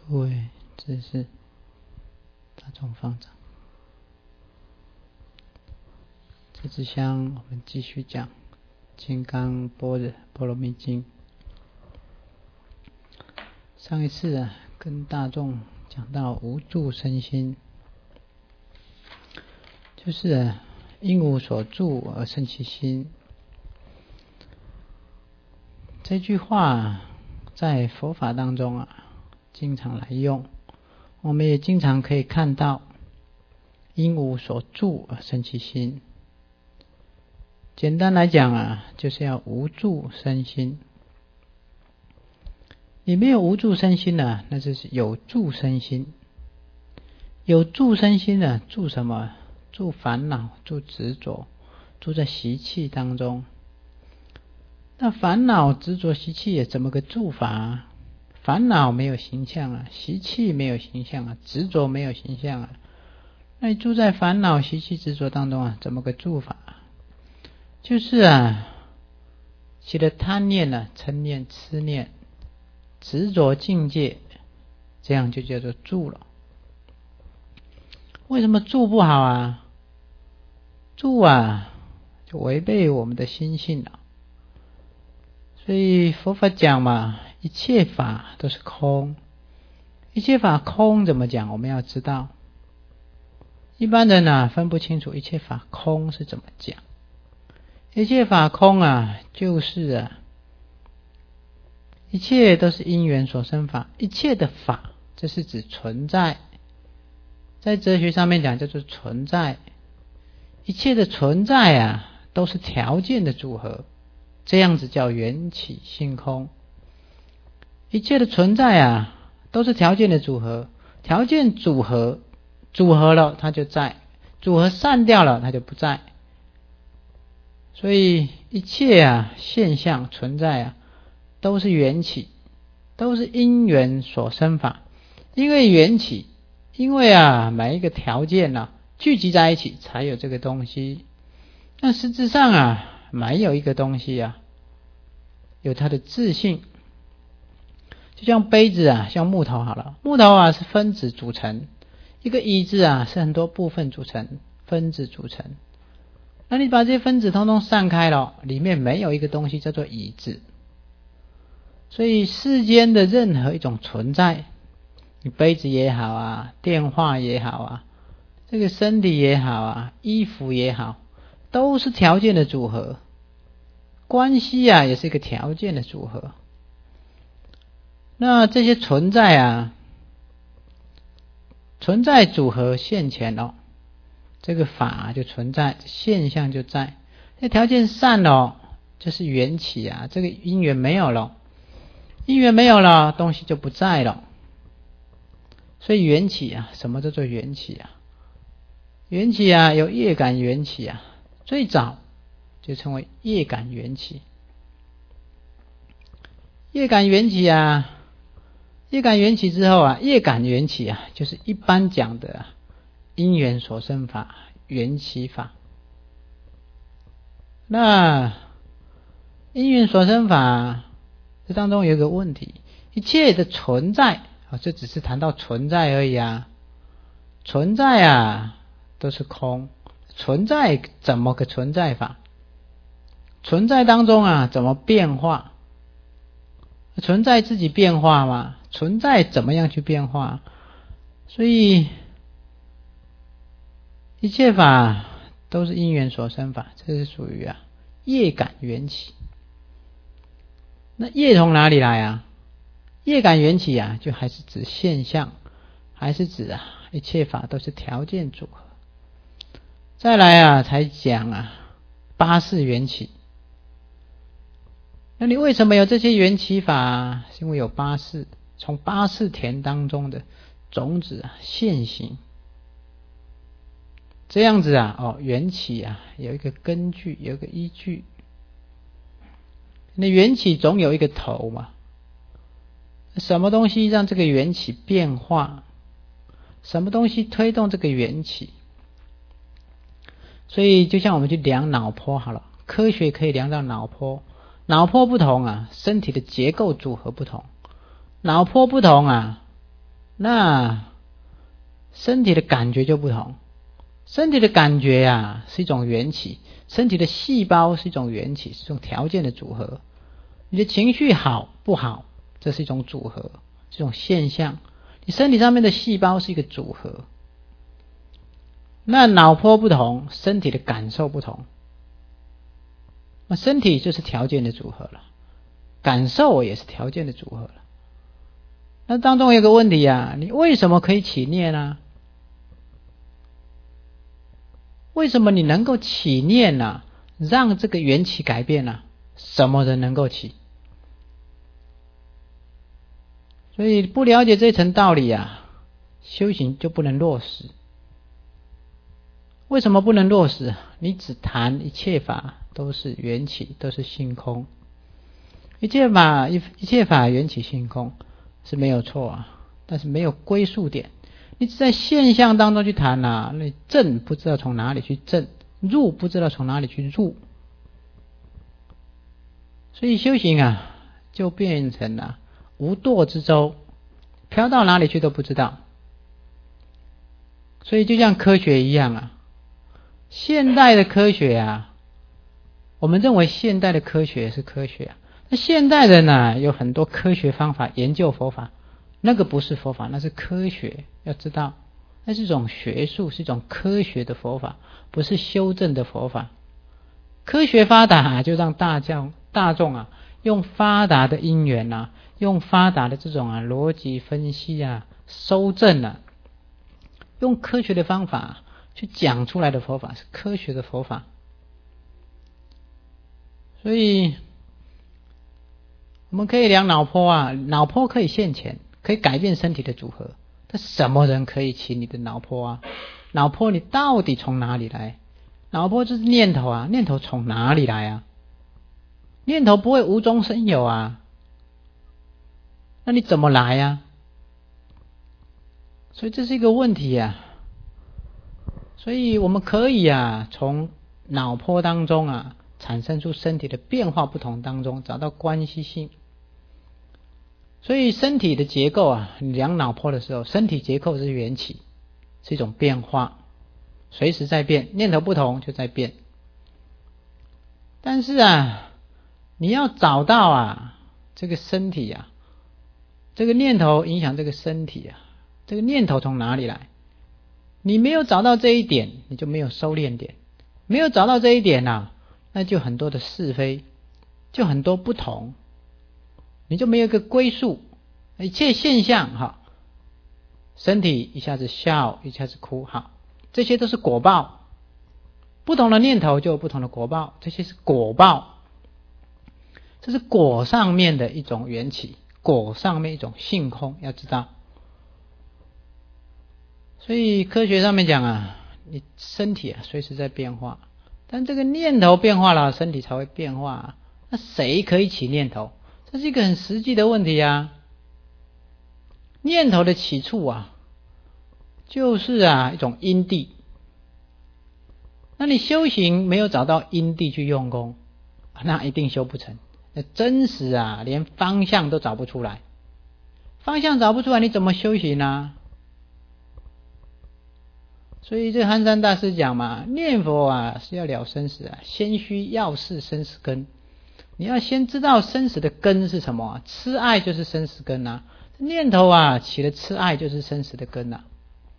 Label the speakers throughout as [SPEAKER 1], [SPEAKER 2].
[SPEAKER 1] 各位知识大众方丈，这支香我们继续讲《金刚般若波罗蜜经》。上一次跟大众讲到无住身心，就是因无所住而生其心。这句话在佛法当中经常来用，我们也经常可以看到因无所住而生其心。简单来讲就是要无住身心。你没有无住身心那就是有住身心。有住身心住什么？住烦恼，住执着，住在习气当中。那烦恼、执着、习气也怎么个住法？烦恼没有形象习气没有形象执着没有形象那你住在烦恼、习气、执着当中怎么个住法？就是起了贪念嗔念、痴念、执着境界，这样就叫做住了。为什么住不好住就违背我们的心性了。所以佛法讲一切法都是空。一切法空怎么讲？我们要知道。一般人分不清楚一切法空是怎么讲。一切法空就是一切都是因缘所生法。一切的法，这是指存在，在哲学上面讲叫做存在。一切的存在都是条件的组合，这样子叫缘起性空。一切的存在都是条件的组合，条件组合了它就在，组合散掉了它就不在。所以一切现象存在都是缘起，都是因缘所生法。因为缘起，因为每一个条件聚集在一起才有这个东西。那实质上没有一个东西有它的自性。就像杯子像木头好了，木头是分子组成，一个椅子是很多部分组成，分子组成。那你把这些分子通通散开了，里面没有一个东西叫做椅子。所以世间的任何一种存在，你杯子也好电话也好这个身体也好衣服也好，都是条件的组合。关系也是一个条件的组合。那这些存在存在组合现前这个法就存在，现象就在。这条件散了，就是缘起这个因缘没有了，因缘没有了，东西就不在了。所以缘起什么叫做缘起缘起有业感缘起最早就称为业感缘起。业感缘起业感缘起之后业感缘起就是一般讲的因缘所生法、缘起法。那因缘所生法这当中有一个问题，一切的存在这只是谈到存在而已存在都是空。存在怎么个存在法？存在当中怎么变化？存在自己变化吗？存在怎么样去变化？所以一切法都是因缘所生法，这是属于业感缘起。那业从哪里来业感缘起就还是指现象，还是指一切法都是条件组合。再来才讲八识缘起。那你为什么有这些缘起法？是因为有八识，从八识田当中的种子现行。这样子缘起有一个根据，有一个依据。那缘起总有一个头嘛，什么东西让这个缘起变化？什么东西推动这个缘起？所以就像我们去量脑波好了，科学可以量到脑波。脑波不同身体的结构组合不同。脑波不同那身体的感觉就不同。身体的感觉啊是一种缘起，身体的细胞是一种缘起，是一种条件的组合。你的情绪好不好，这是一种组合，是一种现象。你身体上面的细胞是一个组合。那脑波不同，身体的感受不同。那身体就是条件的组合了，感受也是条件的组合了。那当中有个问题啊，你为什么可以起念呢？为什么你能够起念呢？让这个缘起改变呢？什么人能够起？所以不了解这层道理啊，修行就不能落实。为什么不能落实？你只谈一切法都是缘起，都是性空。一切法缘起性空是没有错啊，但是没有归宿点。你只在现象当中去谈啊，那正不知道从哪里去正，入不知道从哪里去入。所以修行啊，就变成了无舵之舟，飘到哪里去都不知道。所以就像科学一样啊，现代的科学啊，我们认为现代的科学是科学啊，那现代人啊有很多科学方法研究佛法，那个不是佛法，那是科学。要知道，那是一种学术，是一种科学的佛法，不是修正的佛法。科学发达啊，就让大众啊用发达的因缘啊，用发达的这种啊逻辑分析啊，搜证啊，用科学的方法去讲出来的佛法是科学的佛法。所以我们可以量脑波啊，脑波可以现前，可以改变身体的组合。但什么人可以起你的脑波啊？脑波你到底从哪里来？脑波就是念头啊，念头从哪里来啊？念头不会无中生有啊，那你怎么来啊？所以这是一个问题啊。所以我们可以啊，从脑波当中啊，产生出身体的变化不同当中找到关系性。所以身体的结构啊，你量脑波的时候，身体结构是缘起，是一种变化，随时在变，念头不同就在变。但是啊，你要找到啊，这个身体啊，这个念头影响这个身体啊，这个念头从哪里来？你没有找到这一点，你就没有收敛点。没有找到这一点啊，那就很多的是非，就很多不同，你就没有一个归宿。一切现象哈，身体一下子笑，一下子哭，好，这些都是果报。不同的念头就有不同的果报，这些是果报，这是果上面的一种缘起，果上面一种性空，要知道。所以科学上面讲啊，你身体啊随时在变化，但这个念头变化了，身体才会变化啊。那谁可以起念头？这是一个很实际的问题啊。念头的起处啊，就是啊一种因地。那你修行没有找到因地去用功，那一定修不成。那真实啊，连方向都找不出来，方向找不出来，你怎么修行呢？所以这憨山大师讲嘛，念佛啊是要了生死啊，先须要是生死根。你要先知道生死的根是什么啊？痴爱就是生死根啊。念头啊起了痴爱就是生死的根啊。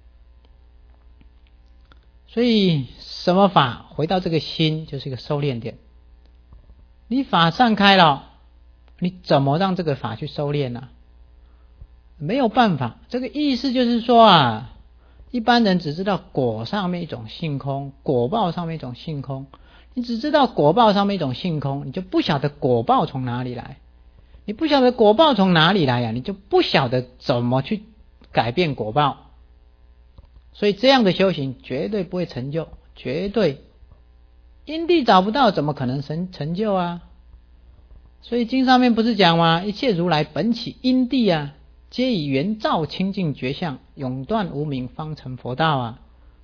[SPEAKER 1] 所以什么法回到这个心就是一个收敛点。你法散开了，你怎么让这个法去收敛呢？没有办法。这个意思就是说啊，一般人只知道果上面一种性空，果报上面一种性空。你只知道果报上面一种性空，你就不晓得果报从哪里来。你不晓得果报从哪里来呀，你就不晓得怎么去改变果报。所以这样的修行绝对不会成就，绝对因地找不到，怎么可能成就啊？所以经上面不是讲吗？一切如来本起因地啊，皆以圆照清净觉相，永断无明，方成佛道啊。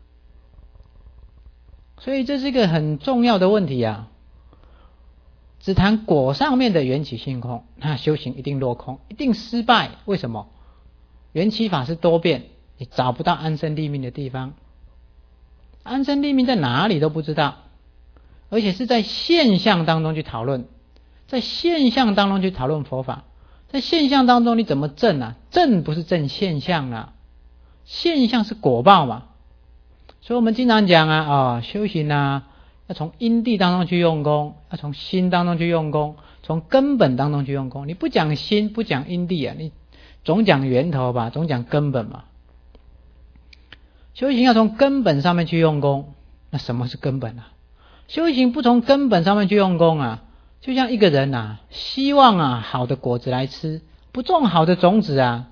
[SPEAKER 1] 所以这是一个很重要的问题啊。只谈果上面的缘起性空，那修行一定落空，一定失败。为什么？ 缘起法是多变，你找不到安身立命的地方，安身立命在哪里都不知道，而且是在现象当中去讨论，在现象当中去讨论佛法，在现象当中你怎么证啊？证不是证现象啊，现象是果报嘛。所以我们经常讲啊，修行啊，要从因地当中去用功，要从心当中去用功，从根本当中去用功。你不讲心，不讲因地啊，你总讲源头吧，总讲根本嘛。修行要从根本上面去用功，那什么是根本啊？修行不从根本上面去用功啊，就像一个人啊，希望啊好的果子来吃，不种好的种子啊，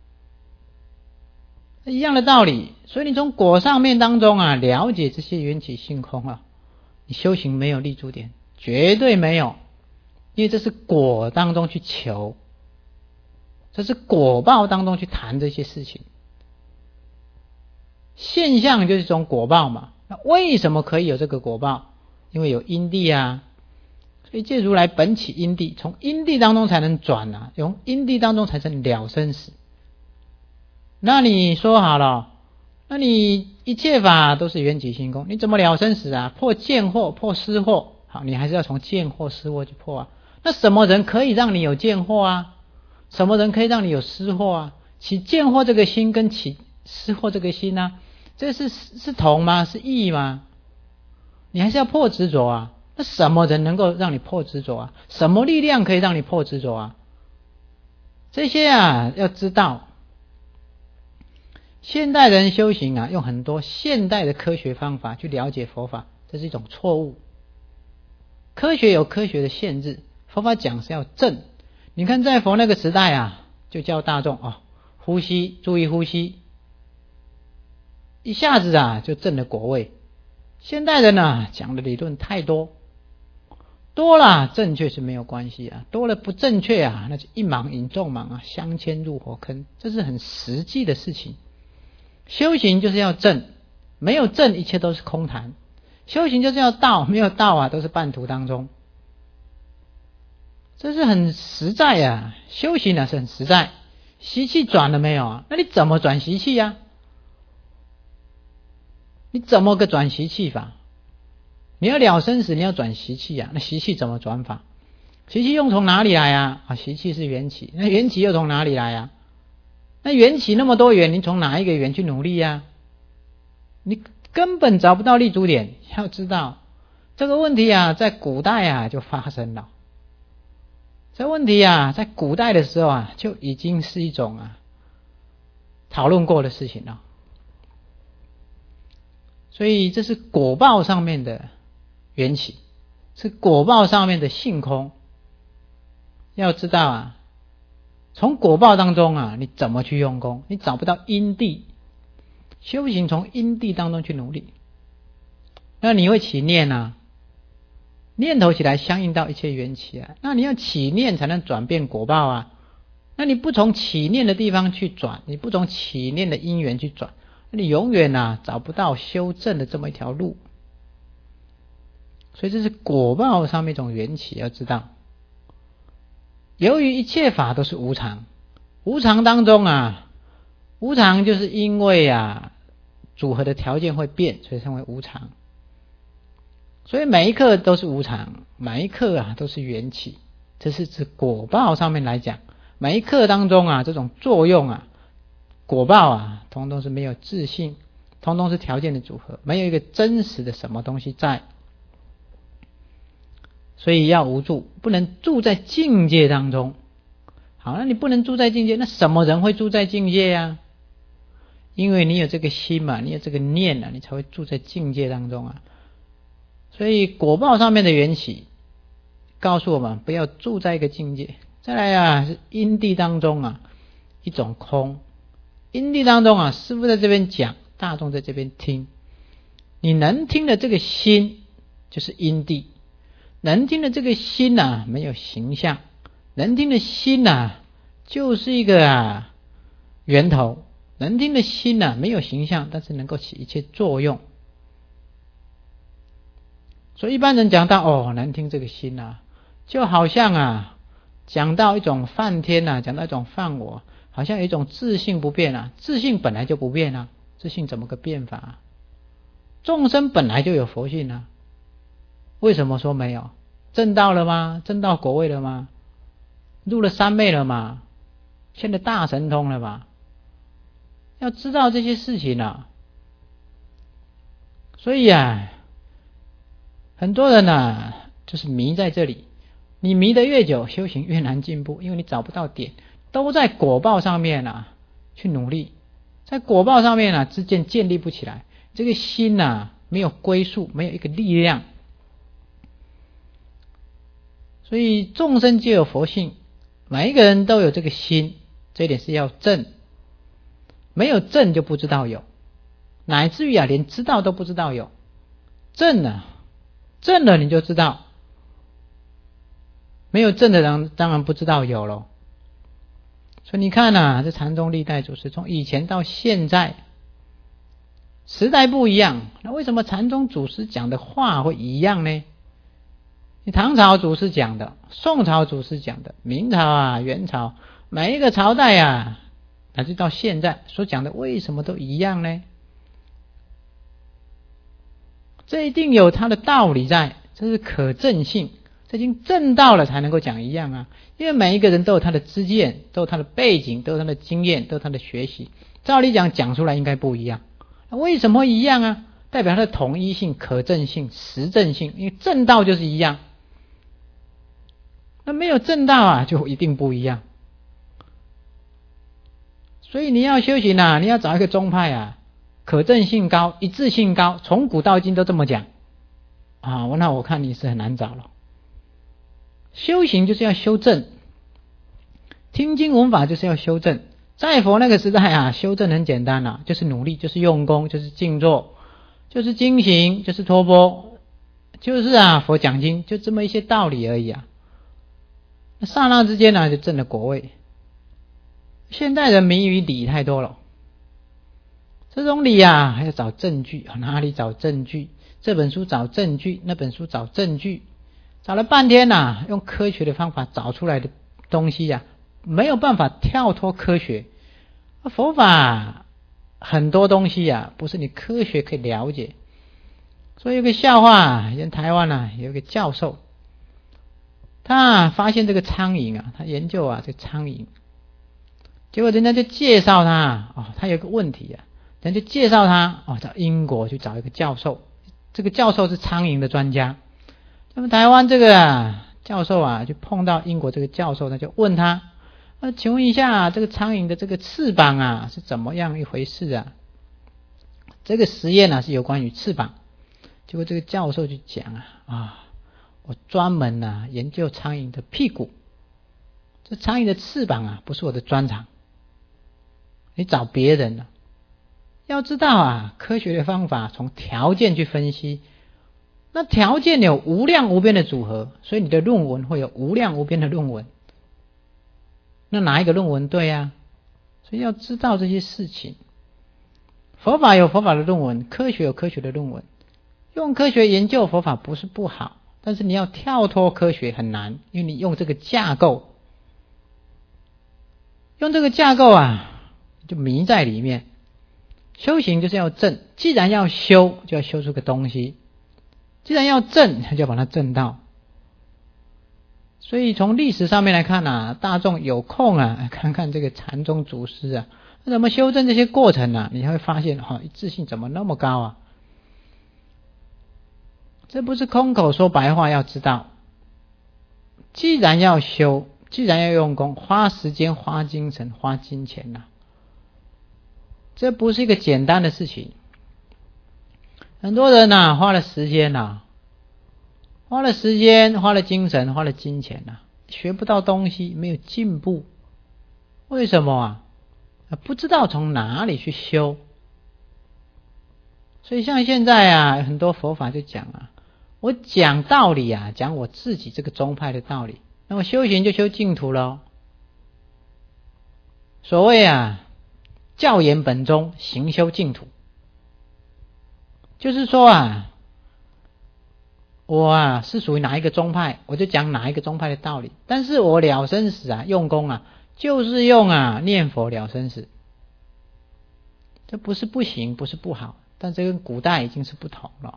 [SPEAKER 1] 一样的道理。所以你从果上面当中啊，了解这些缘起性空啊，你修行没有立足点，绝对没有，因为这是果当中去求，这是果报当中去谈这些事情。现象就是一种果报嘛，那为什么可以有这个果报？因为有因地啊。所以借如来本起因地，从因地当中才能转啊，从因地当中才能了生死。那你说好了，那你一切法都是缘起性空，你怎么了生死啊？破见惑，破失惑，好，你还是要从见惑失惑去破啊。那什么人可以让你有见惑啊？什么人可以让你有失惑啊？起见惑这个心跟起失惑这个心啊，这是同吗？是异吗？你还是要破执着啊。那什么人能够让你破执着啊？什么力量可以让你破执着啊？这些啊要知道。现代人修行啊，用很多现代的科学方法去了解佛法，这是一种错误。科学有科学的限制，佛法讲是要正。你看在佛那个时代啊，就教大众呼吸，注意呼吸，一下子啊就证了果位。现代人啊讲的理论太多了，正确是没有关系啊，多了不正确啊，那就一盲引众盲啊，相牵入火坑，这是很实际的事情。修行就是要正，没有正一切都是空谈。修行就是要道，没有道啊都是半途当中，这是很实在啊。修行啊是很实在。习气转了没有啊？那你怎么转习气啊？你怎么个转习气法？你要了生死，你要转习气啊，那习气怎么转法？习气又从哪里来啊？习气是缘起，那缘起又从哪里来啊？那缘起那么多缘，你从哪一个缘去努力啊？你根本找不到立足点。要知道这个问题啊，在古代啊就发生了。这问题啊，在古代的时候啊，就已经是一种讨论过的事情了。所以这是果报上面的缘起，是果报上面的性空。要知道啊，从果报当中啊，你怎么去用功？你找不到因地，修行从因地当中去努力，那你会起念啊，念头起来相应到一切缘起啊，那你要起念才能转变果报啊。那你不从起念的地方去转，你不从起念的因缘去转，你永远找不到修正的这么一条路。所以这是果报上面一种缘起，要知道。由于一切法都是无常，无常当中无常就是因为组合的条件会变，所以称为无常。所以每一刻都是无常，每一刻都是缘起。这是指果报上面来讲，每一刻当中这种作用果报通通是没有自性，通通是条件的组合，没有一个真实的什么东西在。所以要无住，不能住在境界当中。好，那你不能住在境界，那什么人会住在境界啊？因为你有这个心嘛，你有这个念你才会住在境界当中所以果报上面的缘起告诉我们不要住在一个境界。再来是因地当中一种空。因地当中师父在这边讲，大众在这边听，你能听的这个心就是因地，能听的这个心没有形象，能听的心就是一个源头，能听的心没有形象，但是能够起一切作用。所以一般人讲到难听这个心就好像讲到一种梵天讲到一种梵我， 好像有一种自性不变啊，自性本来就不变啊，自性怎么个变法啊？众生本来就有佛性啊，为什么说没有？证道了吗？证到果位了吗？入了三昧了吗？现在大神通了吗？要知道这些事情啊。所以啊，很多人啊就是迷在这里，你迷得越久，修行越难进步，因为你找不到点，都在果报上面啊去努力，在果报上面啊之间建立不起来，这个心啊没有归宿，没有一个力量。所以众生皆有佛性，每一个人都有这个心，这一点是要正，没有正就不知道有，乃至于啊连知道都不知道有。正啊，正了你就知道，没有正的人当然不知道有咯。所以你看啊，这禅宗历代祖师从以前到现在时代不一样，那为什么禅宗祖师讲的话会一样呢？你唐朝祖师讲的，宋朝祖师讲的，明朝啊元朝，每一个朝代啊乃至到现在所讲的为什么都一样呢？这一定有它的道理在，这是可证性，这已经证到了才能够讲一样啊。因为每一个人都有他的知见，都有他的背景，都有他的经验，都有他的学习，照理讲出来应该不一样，那为什么会一样啊？代表它的统一性、可证性、实证性，因为证道就是一样，那没有证道啊就一定不一样。所以你要修行啊，你要找一个宗派啊，可证性高，一致性高，从古到今都这么讲啊，那我看你是很难找了。修行就是要修正，听经闻法就是要修正。在佛那个时代啊，修正很简单啊，就是努力，就是用功，就是静坐，就是精行，就是托钵，就是啊佛讲经，就这么一些道理而已啊。那刹那之间呢，就证了果位。现代人迷于理太多了，这种理啊还要找证据，哪里找证据？这本书找证据，那本书找证据，找了半天啊，用科学的方法找出来的东西啊，没有办法跳脱科学。佛法很多东西啊，不是你科学可以了解。所以有个笑话，以前台湾啊有一个教授，他发现这个苍蝇啊，他研究啊这个苍蝇，结果人家就介绍他他有个问题啊，人家就介绍他到英国去找一个教授，这个教授是苍蝇的专家。那么台湾这个教授啊，就碰到英国这个教授，他就问他，请问一下，这个苍蝇的这个翅膀啊是怎么样一回事啊？这个实验啊是有关于翅膀。结果这个教授就讲我专门研究苍蝇的屁股，这苍蝇的翅膀啊不是我的专长，你找别人了。要知道科学的方法从条件去分析，那条件有无量无边的组合，所以你的论文会有无量无边的论文。那哪一个论文对啊？所以要知道这些事情。佛法有佛法的论文，科学有科学的论文。用科学研究佛法不是不好，但是你要跳脱科学很难，因为你用这个架构，就迷在里面。修行就是要正，既然要修，就要修出个东西；既然要正，就要把它正到。所以从历史上面来看大众有空看看这个禅宗祖师怎么修正这些过程你会发现一致性怎么那么高啊？这不是空口说白话，要知道，既然要修，既然要用功，花时间、花精神、花金钱这不是一个简单的事情。很多人花了时间花了精神，花了金钱学不到东西，没有进步。为什么不知道从哪里去修。所以像现在很多佛法就讲我讲道理讲我自己这个宗派的道理，那么修行就修净土咯。所谓教严本宗，行修净土，就是说我是属于哪一个宗派，我就讲哪一个宗派的道理。但是我了生死用功就是用念佛了生死。这不是不行，不是不好，但这跟古代已经是不同了。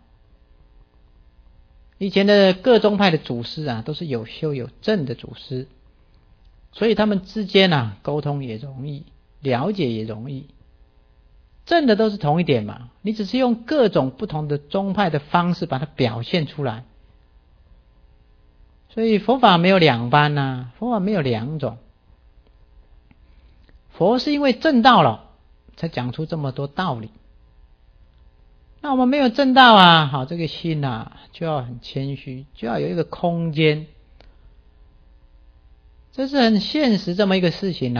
[SPEAKER 1] 以前的各宗派的祖师都是有修有证的祖师，所以他们之间沟通也容易，了解也容易。证的都是同一点嘛，你只是用各种不同的宗派的方式把它表现出来。所以佛法没有两般佛法没有两种。佛是因为证道了才讲出这么多道理。那我们没有证道好，这个心就要很谦虚，就要有一个空间，这是很现实这么一个事情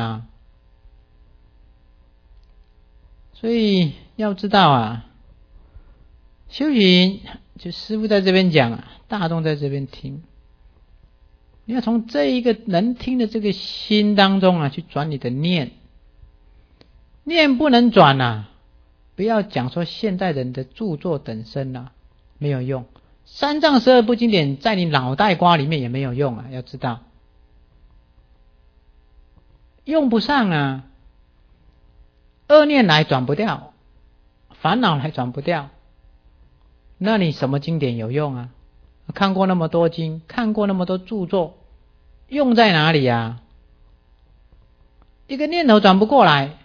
[SPEAKER 1] 所以要知道修行就师父在这边讲大众在这边听，你要从这一个能听的这个心当中去转你的念，念不能转不要讲说现代人的著作等身没有用，三藏十二部经典在你脑袋瓜里面也没有用要知道用不上恶念来转不掉，烦恼来转不掉，那你什么经典有用看过那么多经，看过那么多著作，用在哪里一个念头转不过来。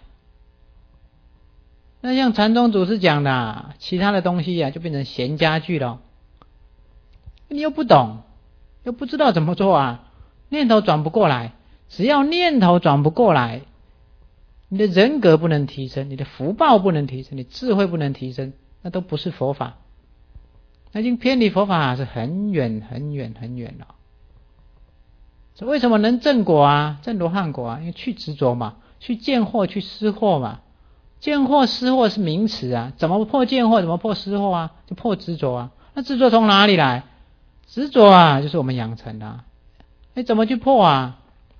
[SPEAKER 1] 那像禅宗祖师讲的其他的东西就变成闲家具了，你又不懂，又不知道怎么做念头转不过来。只要念头转不过来，你的人格不能提升，你的福报不能提升，你智慧不能提升，那都不是佛法，那已经偏离佛法是很远很远很远了。所以为什么能证果证罗汉果因为去执着嘛，去见惑，去失惑嘛。见惑失惑是名词怎么破见惑，怎么破失惑就破执着那执着从哪里来？执着就是我们养成的怎么去破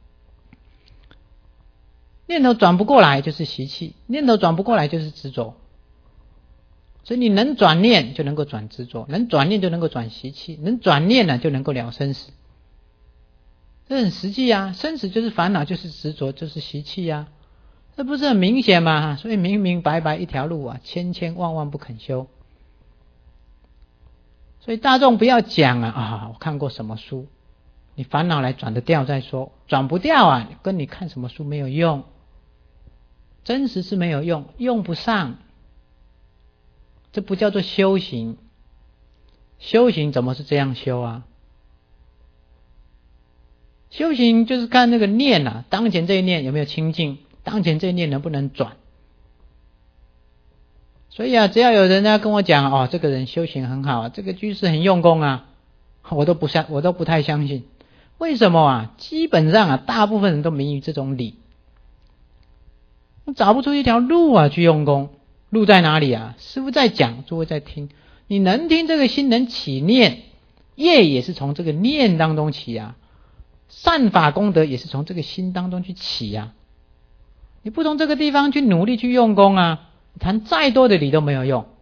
[SPEAKER 1] 念头转不过来就是习气，念头转不过来就是执着。所以你能转念就能够转执着，能转念就能够转习气，能转念就能够了生死。这很实际生死就是烦恼，就是执着，就是习气这不是很明显吗？所以明明白白一条路千千万万不肯修。所以大众不要讲我看过什么书，你烦恼来转得掉再说，转不掉跟你看什么书没有用，真实是没有用，用不上，这不叫做修行。修行怎么是这样修修行就是看那个念当前这一念有没有清净，当前这一念能不能转。所以只要有人家跟我讲这个人修行很好这个居士很用功我都不太相信。为什么基本上大部分人都迷于这种理，找不出一条路去用功。路在哪里师父在讲，诸位在听，你能听这个心能起念，业也是从这个念当中起善法功德也是从这个心当中去起你不从这个地方去努力去用功谈再多的理都没有用。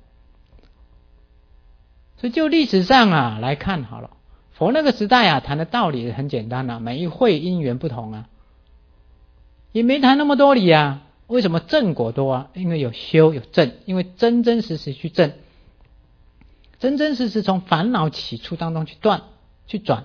[SPEAKER 1] 所以就历史上来看好了，佛那个时代谈的道理很简单每一会因缘不同也没谈那么多理为什么正果多因为有修有正，因为真真实实去正，真真实实从烦恼起初当中去断去转。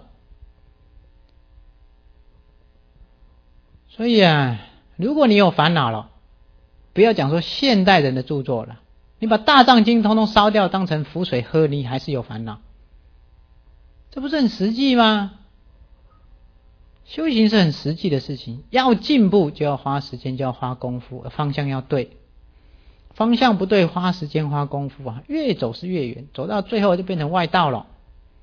[SPEAKER 1] 所以如果你有烦恼了，不要讲说现代人的著作了，你把大藏经通通烧掉当成符水喝，你还是有烦恼，这不是很实际吗？修行是很实际的事情，要进步就要花时间，就要花功夫，方向要对，方向不对花时间花功夫越走是越远，走到最后就变成外道了。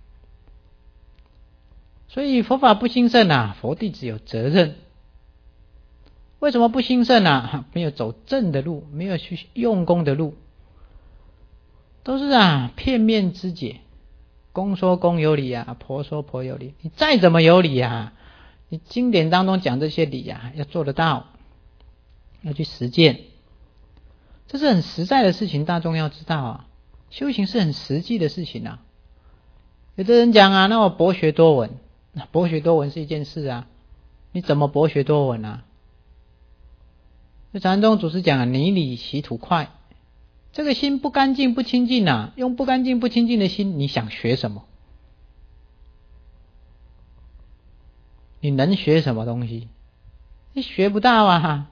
[SPEAKER 1] 所以佛法不兴盛佛弟子有责任。为什么不兴盛没有走正的路，没有去用功的路，都是片面之解，公说公有理婆说婆有理。你再怎么有理你经典当中讲这些理要做得到，要去实践，这是很实在的事情，大众要知道修行是很实际的事情有的人讲那我博学多闻，博学多闻是一件事你怎么博学多闻禅宗祖师讲泥里洗土块，这个心不干净不清净啊，用不干净不清净的心，你想学什么？你能学什么东西？你学不到啊。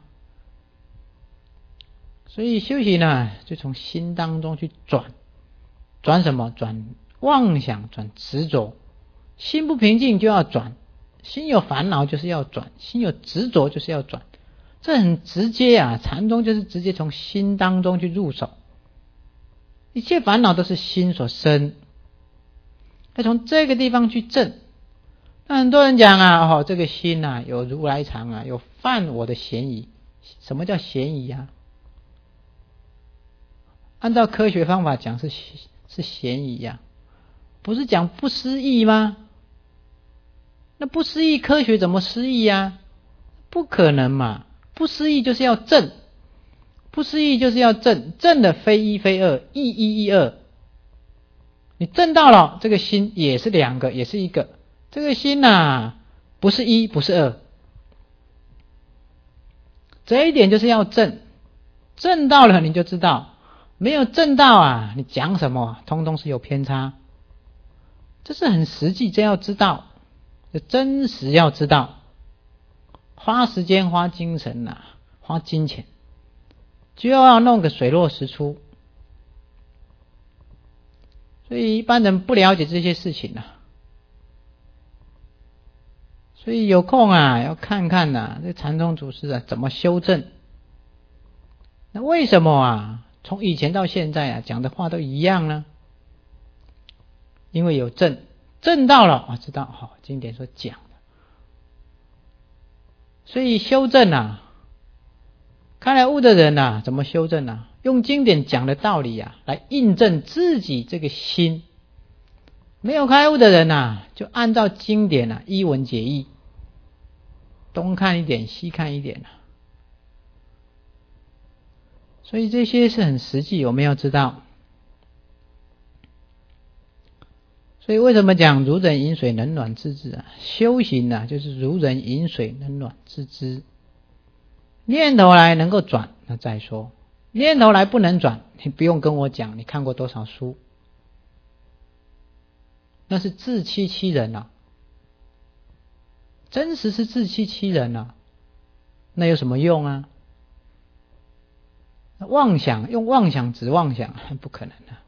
[SPEAKER 1] 所以修行呢，就从心当中去转什么？转妄想，转执着。心不平静就要转，心有烦恼就是要转，心有执着就是要转。这很直接啊，禅宗就是直接从心当中去入手。一切烦恼都是心所生，要从这个地方去证。那很多人讲啊，这个心啊有如来藏啊，有犯我的嫌疑。什么叫嫌疑啊？按照科学方法讲是嫌疑啊，不是讲不思议吗？那不思议科学怎么思议啊？不可能嘛！不思议就是要正，不思议就是要正，正的非一非二，一一一二。你正到了，这个心也是两个，也是一个。这个心啊，不是一，不是二。这一点就是要正，正到了你就知道，没有正到啊，你讲什么通通是有偏差。这是很实际，这要知道，这真实要知道。花时间花精神啊，花金钱，就要弄个水落石出。所以一般人不了解这些事情啊，所以有空啊要看看啊，这禅宗祖师啊怎么修正。那为什么啊从以前到现在啊讲的话都一样呢？因为有正到了啊，知道经典所讲。所以修正啊，看来悟的人啊，怎么修正啊？用经典讲的道理啊，来印证自己这个心。没有开悟的人啊，就按照经典啊，一文解义，东看一点，西看一点啊。所以这些是很实际，我们要知道。所以为什么讲如人饮水，冷暖自知啊？修行啊，就是如人饮水，冷暖自知。念头来能够转，那再说；念头来不能转，你不用跟我讲，你看过多少书？那是自欺欺人啊！真实是自欺欺人啊！那有什么用啊？妄想，用妄想指妄想，不可能啊！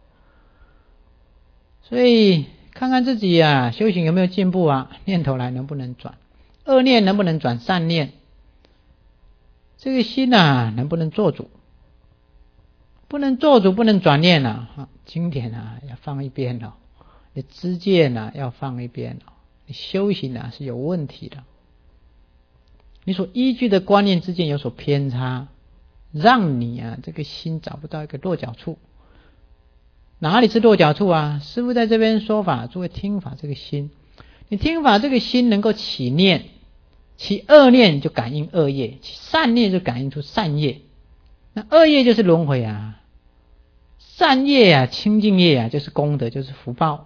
[SPEAKER 1] 所以看看自己啊，修行有没有进步啊？念头来能不能转？恶念能不能转善念？这个心啊，能不能做主？不能做主，不能转念啊！经典啊，要放一边了。你知见啊，要放一边了。你修行啊，是有问题的。你所依据的观念之间有所偏差，让你啊，这个心找不到一个落脚处。哪里是落脚处啊？师父在这边说法，诸位听法这个心，你听法这个心能够起念，起恶念就感应恶业，起善念就感应出善业。那恶业就是轮回啊，善业啊，清净业啊，就是功德，就是福报。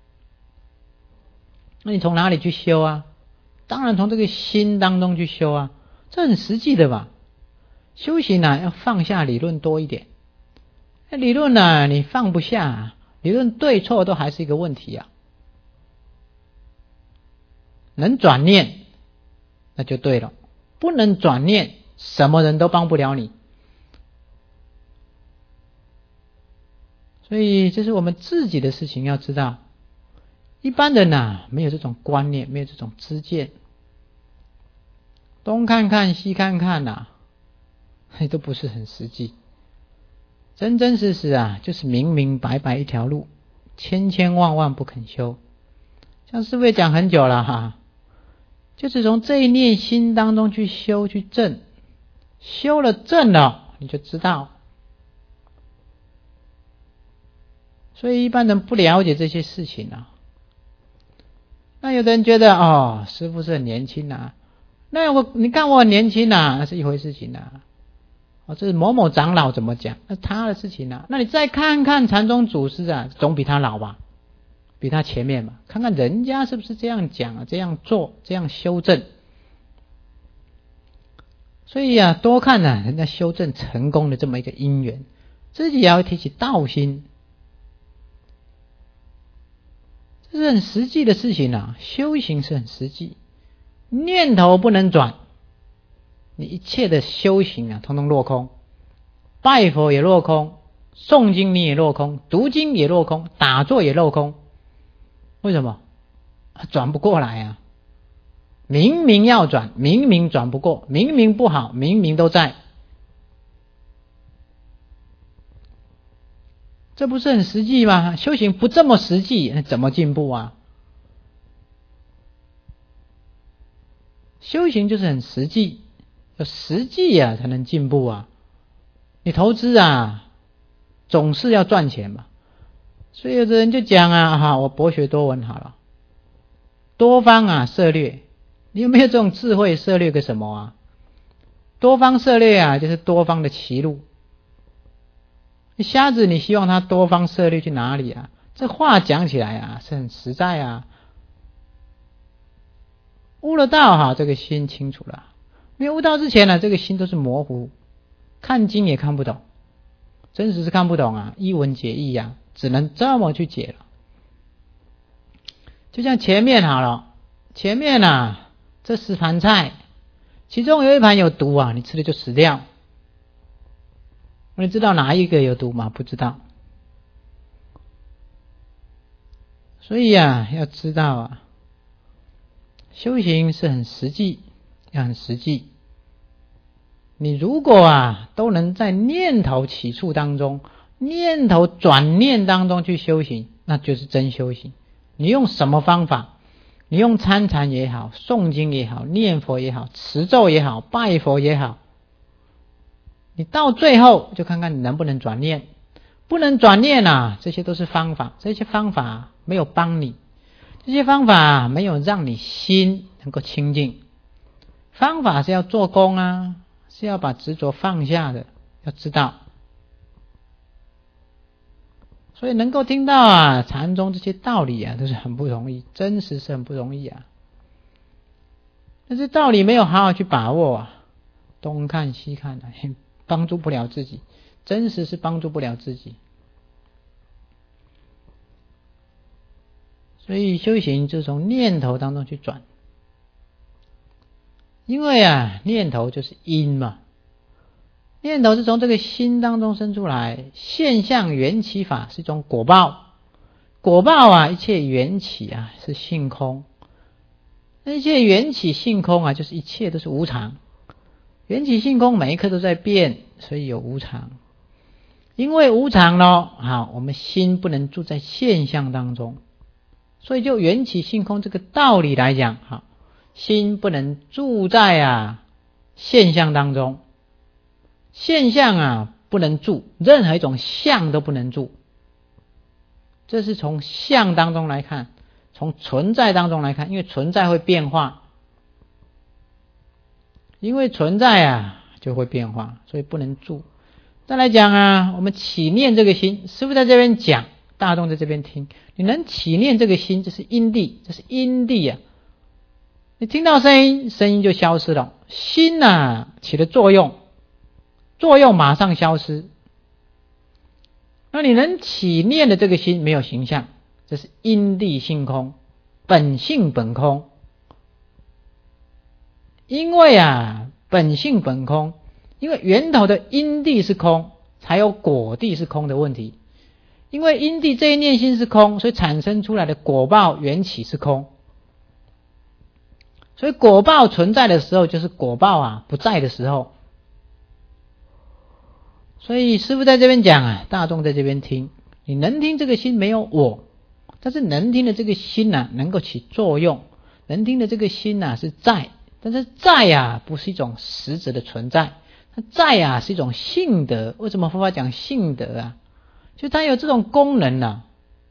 [SPEAKER 1] 那你从哪里去修啊？当然从这个心当中去修啊，这很实际的吧。修行啊，要放下理论多一点。理论啊，你放不下，理论对错都还是一个问题啊。能转念，那就对了；不能转念，什么人都帮不了你。所以这是我们自己的事情，要知道。一般人啊，没有这种观念，没有这种知见，东看看西看看啊，都不是很实际。真真实实啊，就是明明白白一条路，千千万万不肯修。像师父也讲很久了哈，就是从这一念心当中去修去证，修了证了，你就知道。所以一般人不了解这些事情啊。那有的人觉得师父是很年轻啊，那你看我很年轻啊，那是一回事情啊。这是某某长老怎么讲，那是他的事情啊。那你再看看禅宗祖师啊，总比他老吧，比他前面嘛，看看人家是不是这样讲啊，这样做，这样修正。 所以啊，多看啊人家修正成功的这么一个因缘，自己也要提起道心，这是很实际的事情啊。修行是很实际，念头不能转，你一切的修行啊，通通落空。拜佛也落空，诵经你也落空，读经也落空，打坐也落空。为什么？转不过来啊！明明要转，明明转不过，明明不好，明明都在，这不是很实际吗？修行不这么实际，那怎么进步啊？修行就是很实际，要实际啊才能进步啊！你投资啊，总是要赚钱嘛。所以有的人就讲啊，我博学多闻好了，多方啊涉猎。你有没有这种智慧涉猎个什么啊？多方涉猎啊，就是多方的歧路。你瞎子，你希望他多方涉猎去哪里啊？这话讲起来啊，是很实在啊。悟了道哈，这个心清楚了。没有悟道之前呢，这个心都是模糊，看经也看不懂，真实是看不懂啊，一文解义啊，只能这么去解了。就像前面好了，前面啊。这10盘菜，其中有一盘有毒啊，你吃了就死掉。你知道哪一个有毒吗？不知道。所以啊，要知道啊，修行是很实际，要很实际。你如果啊都能在念头起处当中，念头转念当中去修行，那就是真修行。你用什么方法？你用参禅也好，诵经也好，念佛也好，持咒也好，拜佛也好，你到最后就看看你能不能转念。不能转念啊，这些都是方法，这些方法没有帮你，这些方法没有让你心能够清净。方法是要做工啊，是要把执着放下的，要知道。所以能够听到啊禅宗这些道理啊，都是很不容易，真实是很不容易啊。但是道理没有好好去把握啊，东看西看啊，帮助不了自己，真实是帮助不了自己。所以修行就从念头当中去转，因为啊念头就是因嘛，念头是从这个心当中生出来，现象缘起法是一种果报，果报啊一切缘起啊是性空，一切缘起性空啊，就是一切都是无常，缘起性空每一刻都在变，所以有无常。因为无常咯，好，我们心不能住在现象当中，所以就缘起性空这个道理来讲，好，心不能住在啊现象当中，现象啊不能住，任何一种相都不能住。这是从相当中来看，从存在当中来看，因为存在会变化，因为存在啊就会变化，所以不能住。再来讲啊，我们起念这个心，师父在这边讲，大众在这边听，你能起念这个心，这是因地，这是因地啊。你听到声音，声音就消失了，心啊起了作用，作用马上消失。那你能起念的这个心没有形象，这是因地性空，本性本空。因为啊本性本空，因为源头的因地是空，才有果地是空的问题。因为因地这一念心是空，所以产生出来的果报缘起是空。所以果报存在的时候，就是果报啊不在的时候。所以师父在这边讲啊，大众在这边听，你能听这个心没有我，但是能听的这个心啊能够起作用，能听的这个心啊是在，但是在啊不是一种实质的存在，它在啊是一种性德。为什么佛法讲性德啊？就它有这种功能啊。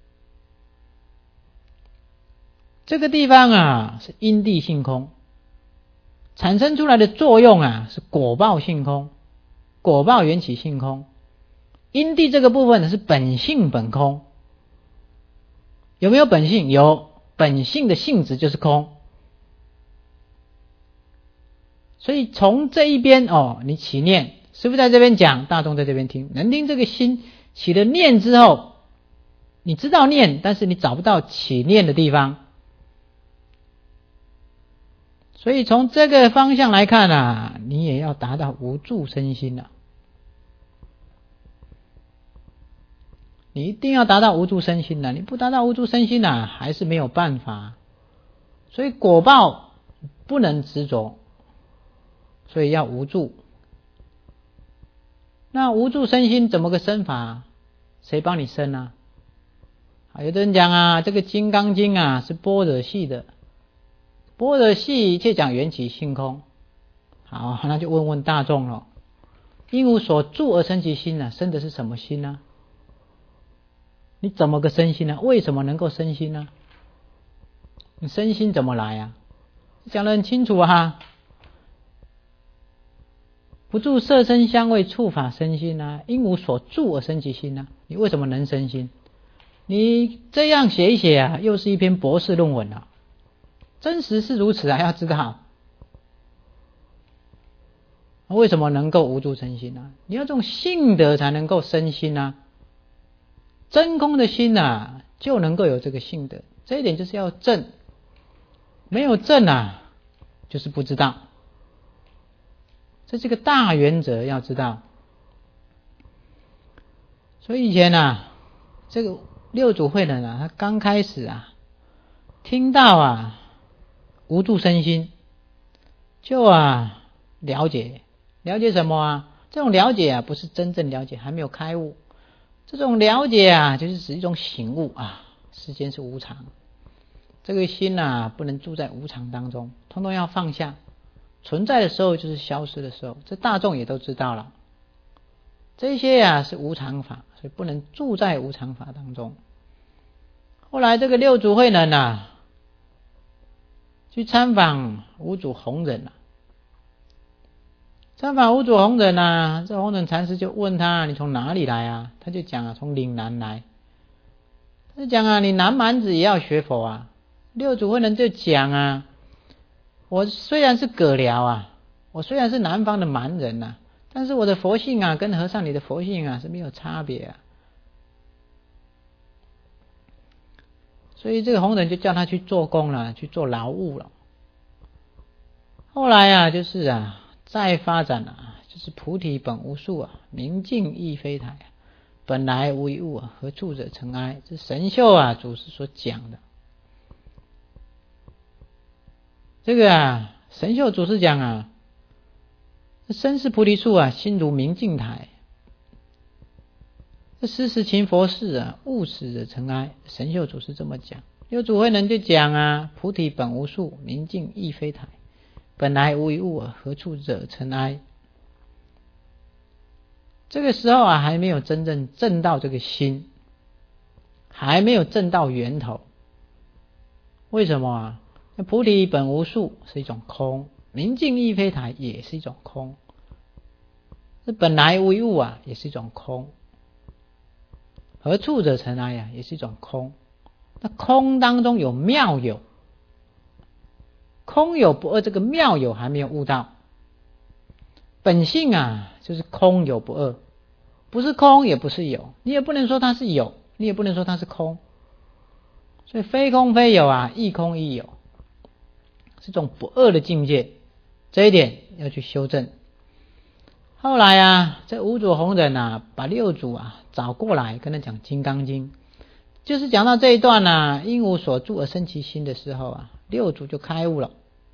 [SPEAKER 1] 这个地方啊是因地性空，产生出来的作用啊是果报性空，果报缘起性空。因地这个部分是本性本空。有没有本性？有，本性的性质就是空。 所以从这一边你起念，师父在这边讲，大众在这边听，能听这个心起了念之后，你知道念，但是你找不到起念的地方。所以从这个方向来看啊，你也要达到无住身心啊，你一定要达到无住身心啊，你不达到无住身心啊，还是没有办法。所以果报不能执着，所以要无住。那无住身心怎么个生法？谁帮你生啊？有的人讲啊，这个《金刚经》啊是般若系的，般若系一切讲缘起性空。好，那就问问大众了，因无所住而生其心啊，生的是什么心呢？你怎么个生心呢？为什么能够生心呢？你生心怎么来啊？讲得很清楚啊，不住色声香味触法生心啊，因无所住而生其心啊。你为什么能生心？你这样写一写啊，又是一篇博士论文啊。真实是如此啊，要知道为什么能够无住生心啊？你要这种性德才能够生心啊。真空的心啊，就能够有这个性德，这一点就是要正，没有正啊，就是不知道。这是个大原则，要知道。所以以前啊，这个六祖慧能啊，他刚开始啊，听到啊无住身心，就了解什么啊？这种了解啊，不是真正了解，还没有开悟。这种了解啊，就是指一种醒悟啊，世间是无常，这个心啊，不能住在无常当中，通通要放下。存在的时候就是消失的时候，这大众也都知道了。这些啊是无常法，所以不能住在无常法当中。后来这个六祖慧能啊，去参访五祖弘忍啊，参访五祖弘忍啊，这弘忍禅师就问他：你从哪里来啊？他就讲从岭南来。他就讲你南蛮子也要学佛啊。六祖慧能就讲我虽然是獦獠啊，我虽然是南方的蛮人啊，但是我的佛性啊，跟和尚你的佛性啊是没有差别啊。所以这个弘忍就叫他去做工了，去做劳务了。后来就是再发展就是菩提本无树啊，明镜亦非台，本来无一物何处惹尘埃。这神秀祖师所讲的。这个神秀祖师讲身是菩提树心如明镜台。这时时勤佛事勿使惹尘埃。神秀祖师这么讲。六祖慧能就讲菩提本无树，明镜亦非台，本来无一物何处惹尘埃。这个时候还没有真正证到这个心，还没有证到源头。为什么菩提本无树是一种空，明镜亦非台也是一种空，这本来无一物也是一种空，何处惹尘埃也是一种空。那空当中有妙有，空有不二，这个妙有还没有悟到。本性就是空有不二，不是空也不是有，你也不能说它是有，你也不能说它是空。所以非空非有亦空亦有，是种不二的境界，这一点要去修正。后来这五祖弘忍把六祖找过来跟他讲《金刚经》，就是讲到这一段因无所住而生其心的时候六祖就开悟了。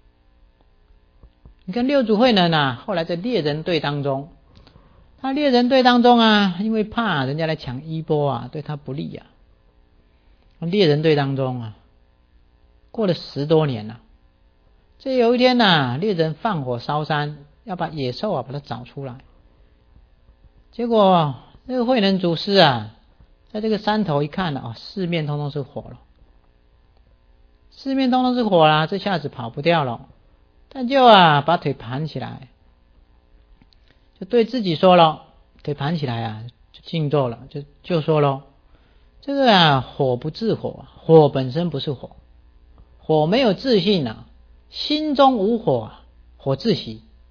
[SPEAKER 1] 你看六祖慧能后来在猎人队当中，他猎人队当中因为怕人家来抢衣钵对他不利猎人队当中过了10多年了。这有一天猎人放火烧山，要把野兽把它找出来。结果这个慧能祖师在这个山头一看四面通通是火了，四面通通是火了，这下子跑不掉了。但就把腿盘起来，就对自己说了，腿盘起来就静坐了，就说了，这个火不自火，火本身不是火，火没有自性心中无火，火自熄。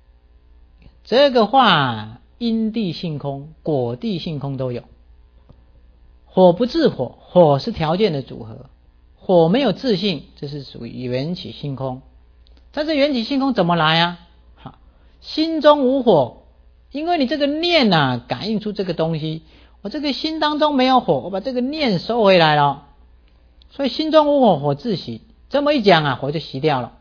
[SPEAKER 1] 这个话因地性空，果地性空都有。火不自火，火是条件的组合，火没有自性，这是属于缘起性空。但是缘起性空怎么来啊？好，心中无火，因为你这个念感应出这个东西，我这个心当中没有火，我把这个念收回来了，所以心中无火，火自熄。这么一讲火就熄掉了。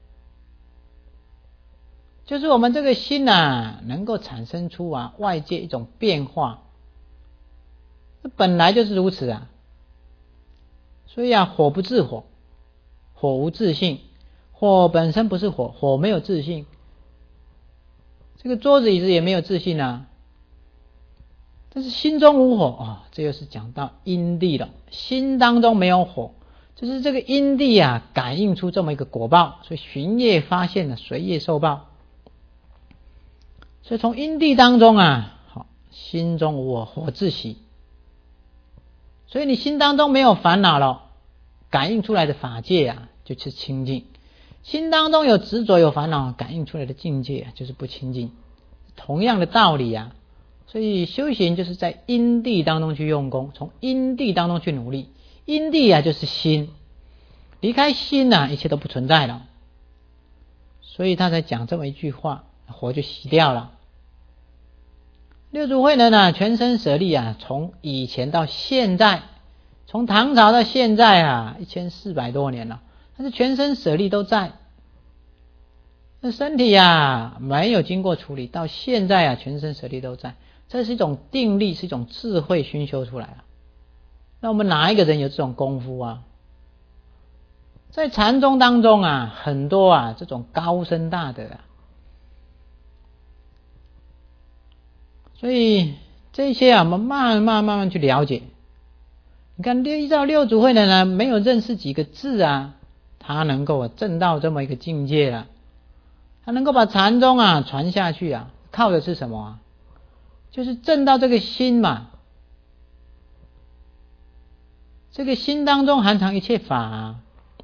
[SPEAKER 1] 就是我们这个心能够产生出外界一种变化，本来就是如此所以火不自火，火无自性，火本身不是火，火没有自性。这个桌子椅子也没有自性但是心中无火这又是讲到因地了。心当中没有火，就是这个因地感应出这么一个果报，所以循业发现了，随业受报。所以从因地当中心中无火，火自熄。所以你心当中没有烦恼了，感应出来的法界就是清净。心当中有执着有烦恼，感应出来的境界就是不清净。同样的道理所以修行就是在因地当中去用功，从因地当中去努力。因地就是心，离开心一切都不存在了。所以他才讲这么一句话，火就熄掉了。六祖慧能全身舍利从以前到现在，从唐朝到现在1400多年了，但是全身舍利都在。那身体没有经过处理，到现在全身舍利都在。这是一种定力，是一种智慧熏修出来那我们哪一个人有这种功夫在禅宗当中很多这种高深大德所以这些我们慢慢去了解。你看依照六祖慧能没有认识几个字他能够证到这么一个境界了，他能够把禅宗传下去靠的是什么就是证到这个心嘛。这个心当中含藏一切法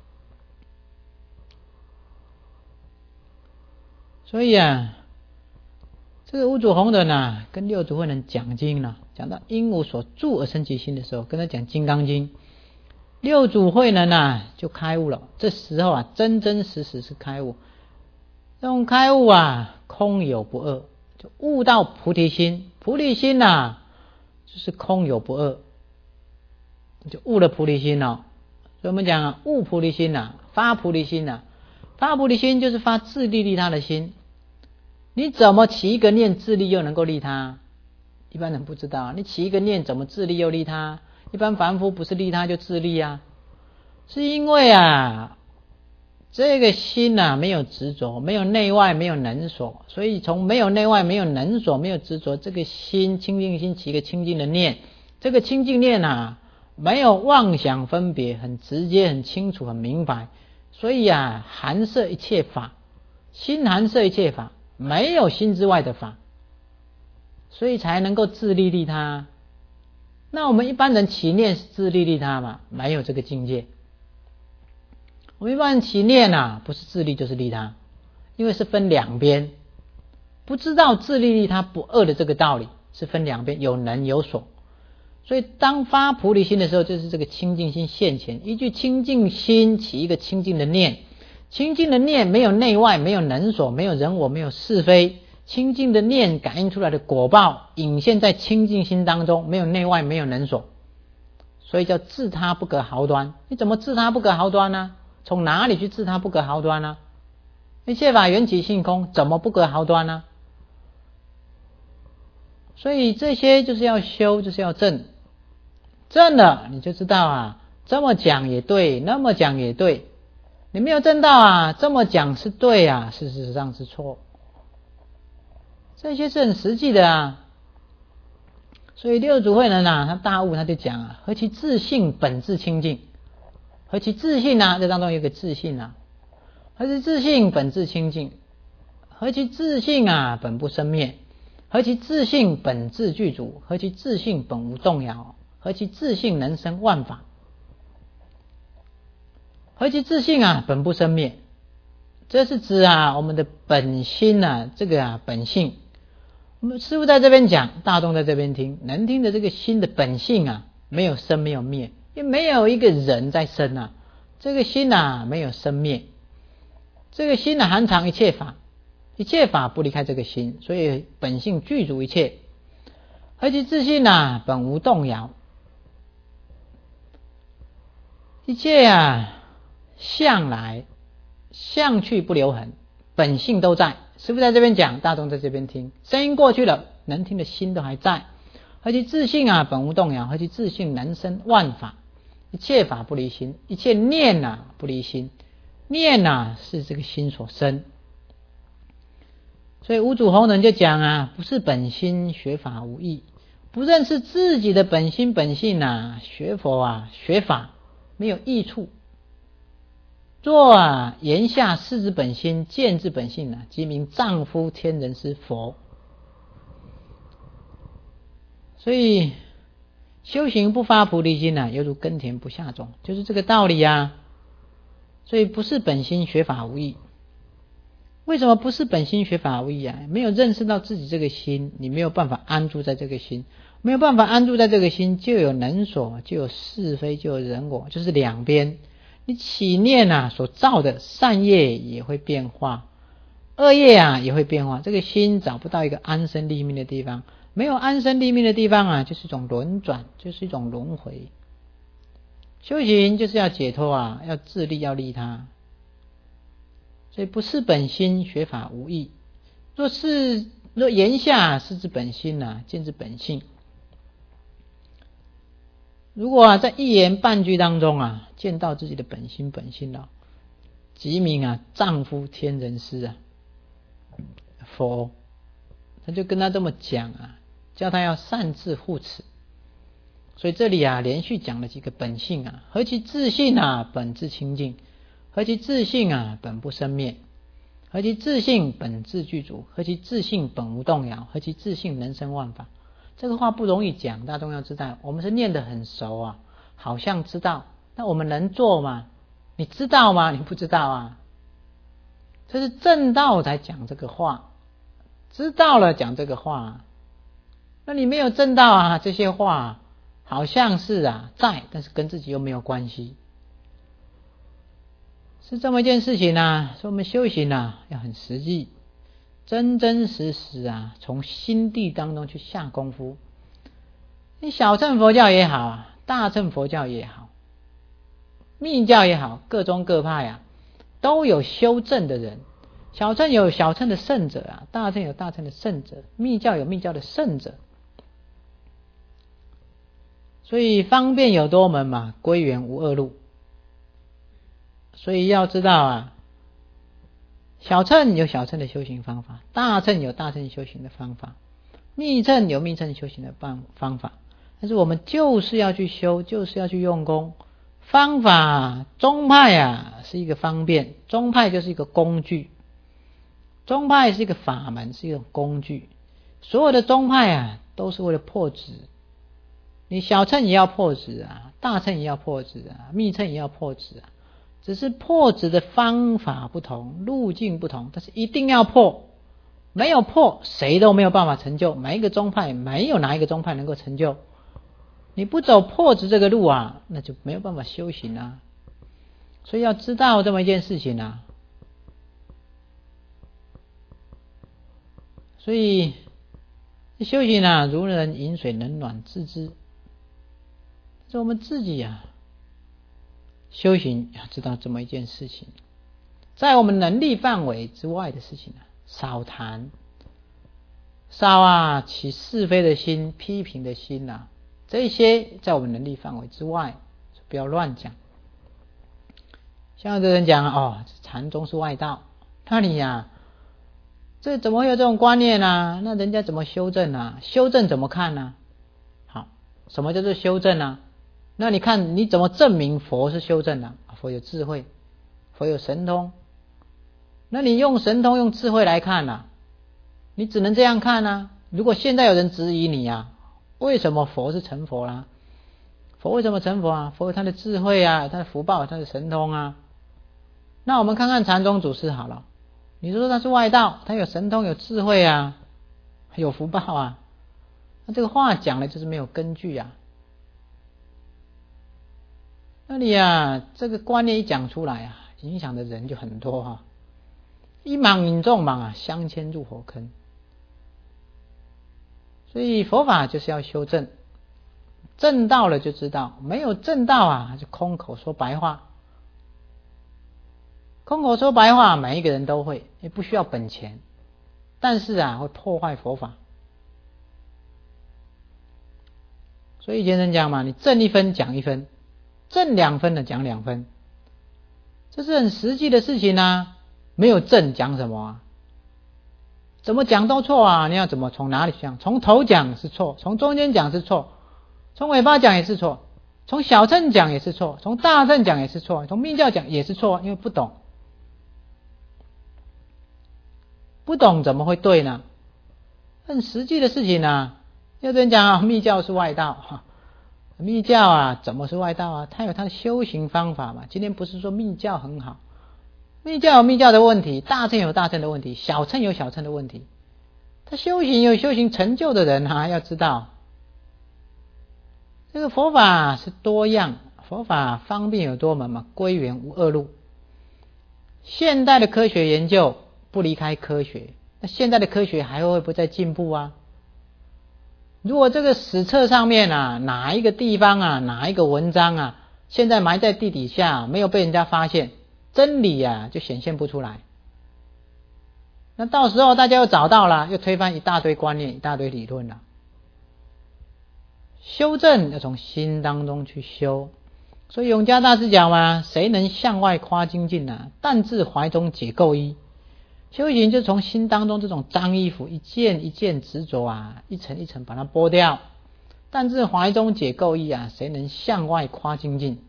[SPEAKER 1] 所以这个五祖弘忍跟六祖慧能讲经讲到因无所住而生其心的时候，跟他讲金刚经。六祖慧能就开悟了，这时候真真实实是开悟。这种开悟空有不二，就悟到菩提心。菩提心就是空有不二，就悟了菩提心所以我们讲悟菩提心发菩提心发菩提心就是发自利利他的心。你怎么起一个念自利又能够利他？一般人不知道，你起一个念怎么自利又利他？一般凡夫不是利他就自利是因为这个心没有执着，没有内外，没有能所，所以从没有内外，没有能所，没有执着，这个心清净心起一个清净的念，这个清净念没有妄想分别，很直接很清楚很明白，所以含摄一切法，心含摄一切法，没有心之外的法，所以才能够自利利他。那我们一般人起念是自利利他吗？没有这个境界。我们一般人起念不是自利就是利他，因为是分两边，不知道自利利他不二的这个道理，是分两边，有能有所。所以当发菩提心的时候，就是这个清净心现前，依据清净心起一个清净的念。清净的念没有内外，没有能所，没有人我，没有是非，清净的念感应出来的果报隐现在清净心当中，没有内外，没有能所，所以叫自他不可毫端。你怎么自他不可毫端呢？从哪里去自他不可毫端呢？一切法缘起性空，怎么不可毫端呢？所以这些就是要修，就是要证。证了你就知道这么讲也对，那么讲也对。你没有证到这么讲是对事实上是错。这些是很实际的所以六祖慧能他大悟他就讲何其自性本自清净。何其自性这当中有个自性何其自性本自清净。何其自性本不生灭。何其自性本自具足。何其自性本无动摇。何其自性能生万法。何其自性本不生灭。这是指我们的本心这个本性我们师父在这边讲，大众在这边听，能听的这个心的本性啊，没有生没有灭，因为没有一个人在生啊，这个心啊没有生灭，这个心啊含藏一切法，一切法不离开这个心，所以本性具足一切，而其自性啊本无动摇，一切啊相来相去不留痕，本性都在。师父在这边讲，大众在这边听，声音过去了，能听的心都还在，而其自性啊本无动摇，而其自性能生万法，一切法不离心，一切念啊不离心，念啊是这个心所生。所以五祖弘忍就讲啊，不是本心学法无益，不认识自己的本心本性啊，学佛啊学法没有益处。若啊言下视之本心，见之本性啊，即名丈夫天人师佛。所以修行不发菩提心啊，犹如耕田不下种，就是这个道理啊。所以不是本心学法无益。为什么不是本心学法无益啊？没有认识到自己这个心，你没有办法安住在这个心，没有办法安住在这个心，就有能所，就有是非，就有人我，就是两边。你起念啊所造的善业也会变化，恶业啊也会变化，这个心找不到一个安身立命的地方，没有安身立命的地方啊，就是一种轮转，就是一种轮回。修行就是要解脱啊，要自利，要利他。所以不是本心学法无益，若言下是之本心啊，见之本性。如果啊在一言半句当中啊见到自己的本心本性了，即名啊丈夫天人师啊佛，他就跟他这么讲啊，叫他要善自护持。所以这里啊连续讲了几个本性啊，何其自性啊本自清净，何其自性啊本不生灭，何其自性本自具足，何其自性本无动摇，何其自性能生万法。这个话不容易讲，大众要知道，我们是念得很熟啊，好像知道，那我们能做吗？你知道吗？你不知道啊。这是正道才讲这个话，知道了讲这个话，那你没有正道啊，这些话好像是啊在，但是跟自己又没有关系，是这么一件事情啊。所以我们修行啊要很实际，真真实实啊从心地当中去下功夫。你小乘佛教也好啊，大乘佛教也好，密教也好，各宗各派啊都有修正的人。小乘有小乘的圣者啊，大乘有大乘的圣者，密教有密教的圣者。所以方便有多门嘛，归元无二路。所以要知道啊，小乘有小乘的修行方法，大乘有大乘修行的方法，密乘有密乘修行的方法。但是我们就是要去修，就是要去用功。方法宗派啊是一个方便，宗派就是一个工具，宗派是一个法门，是一种工具。所有的宗派啊都是为了破执，你小乘也要破执啊，大乘也要破执啊，密乘也要破执啊，只是破执的方法不同，路径不同，但是一定要破。没有破谁都没有办法成就，每一个宗派没有哪一个宗派能够成就。你不走破执这个路啊，那就没有办法修行啊。所以要知道这么一件事情啊。所以修行啊，如人饮水，冷暖自知。是我们自己啊，修行要知道这么一件事情，在我们能力范围之外的事情啊，少谈，少啊起是非的心、批评的心啊，这些在我们能力范围之外，不要乱讲。像有的人讲哦，禅宗是外道，那你啊，这怎么会有这种观念啊？那人家怎么修正啊？修正怎么看啊？好，什么叫做修正啊？那你看你怎么证明佛是修正的？佛有智慧，佛有神通。那你用神通用智慧来看啊，你只能这样看啊。如果现在有人质疑你啊，为什么佛是成佛啦？佛为什么成佛啊？佛有他的智慧啊，他的福报，他的神通啊。那我们看看禅宗祖师好了，你说他是外道，他有神通有智慧啊， 有福报啊。那这个话讲了就是没有根据啊。那你啊，这个观念一讲出来啊，影响的人就很多哈。一盲引众盲啊，相牵入火坑。所以佛法就是要修正，正道了就知道，没有正道啊，就空口说白话。空口说白话，每一个人都会，也不需要本钱，但是啊，会破坏佛法。所以以前人讲嘛，你正一分讲一分，正2分的讲2分，这是很实际的事情啊。没有正讲什么啊？怎么讲都错啊！你要怎么从哪里讲？从头讲是错，从中间讲是错，从尾巴讲也是错，从小乘讲也是错，从大乘讲也是错，从密教讲也是错，因为不懂。不懂怎么会对呢？很实际的事情啊。有人讲啊，密教是外道，密教啊，怎么是外道啊？它有它的修行方法嘛。今天不是说密教很好，密教有密教的问题，大乘有大乘的问题，小乘有小乘的问题。他修行有修行成就的人啊，要知道这个佛法是多样，佛法方便有多门嘛，归元无二路。现代的科学研究不离开科学，那现在的科学还会不会再进步啊？如果这个史册上面啊，哪一个地方啊，哪一个文章啊，现在埋在地底下，没有被人家发现，真理啊就显现不出来。那到时候大家又找到了，又推翻一大堆观念，一大堆理论了。修正要从心当中去修。所以永嘉大师讲嘛，谁能向外夸精进啊？但自怀中解垢衣。修行就从心当中这种脏衣服一件一件执着啊，一层一层把它剥掉。但自怀中解垢衣啊，谁能向外夸精进？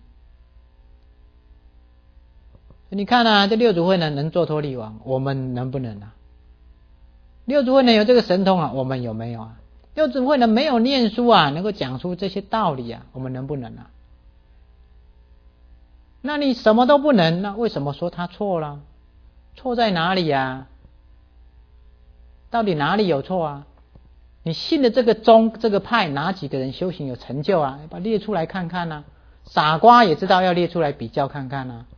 [SPEAKER 1] 你看啊，这六祖慧能能做脱力王，我们能不能啊？六祖慧能有这个神通啊，我们有没有啊？六祖慧能没有念书啊，能够讲出这些道理啊，我们能不能啊？那你什么都不能，那为什么说他错了？错在哪里啊？到底哪里有错啊？你信的这个宗这个派哪几个人修行有成就啊？把列出来看看啊。傻瓜也知道要列出来比较看看啊。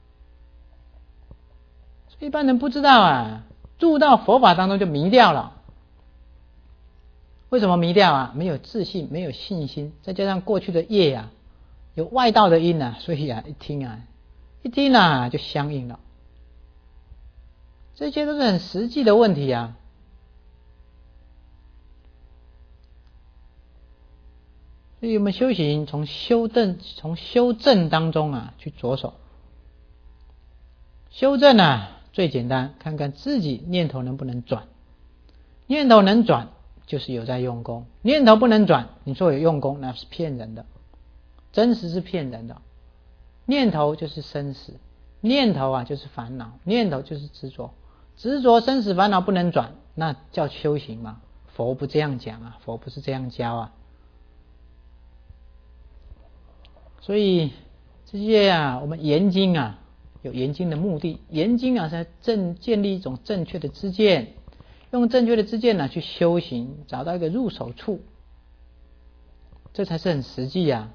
[SPEAKER 1] 一般人不知道啊，入到佛法当中就迷掉了。为什么迷掉啊？没有自信，没有信心，再加上过去的业啊，有外道的因啊，所以啊一听啊就相应了。这些都是很实际的问题啊。所以我们修行从修正当中啊去着手。修正啊最简单，看看自己念头能不能转。念头能转就是有在用功，念头不能转，你说有用功那是骗人的，真实是骗人的。念头就是生死，念头啊就是烦恼，念头就是执着，执着生死烦恼不能转，那叫修行吗？佛不这样讲啊，佛不是这样教啊。所以这些啊，我们研经啊有研经的目的，研经啊是建立一种正确的知见，用正确的知见呢去修行，找到一个入手处，这才是很实际啊。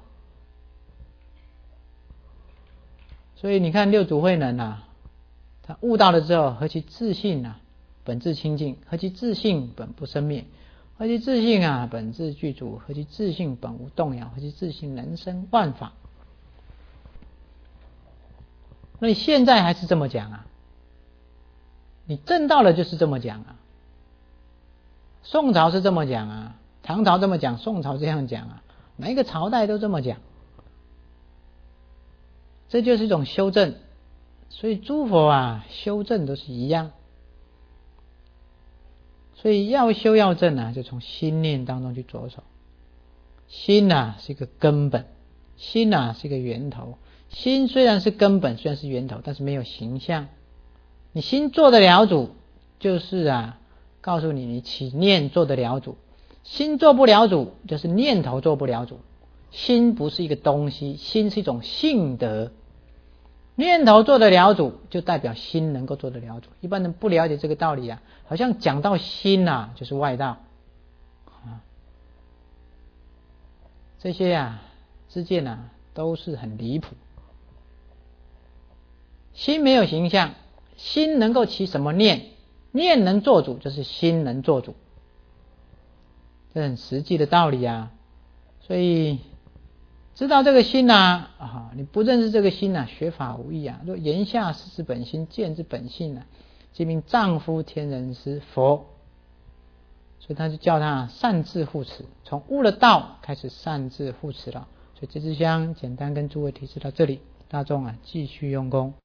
[SPEAKER 1] 所以你看六祖慧能啊，他悟到了之后，何其自信啊，本自清净；何其自信，本不生灭；何其自信啊，本自具足；何其自信，本无动摇；何其自信，能生万法。那你现在还是这么讲啊？你证道了就是这么讲啊。宋朝是这么讲啊，唐朝这么讲，宋朝这样讲啊，每一个朝代都这么讲。这就是一种修正。所以诸佛啊修正都是一样。所以要修要正啊，就从心念当中去着手。心啊是一个根本，心啊是一个源头。心虽然是根本，虽然是源头，但是没有形象。你心做得了主，就是啊告诉你，你起念做得了主。心做不了主，就是念头做不了主。心不是一个东西，心是一种性德。 念头做得了主，就代表心能够做得了主。一般人不了解这个道理啊，好像讲到心啊，就是外道啊。这些啊知见啊，都是很离谱。心没有形象，心能够起什么念？念能做主，就是心能做主，这很实际的道理啊。所以知道这个心啊，你不认识这个心啊，学法无益啊。若言下识之本心，见之本性啊，即名丈夫天人师佛。所以他就叫他善自护持，从悟了道开始善自护持了。所以这支香简单跟诸位提示到这里，大众啊继续用功。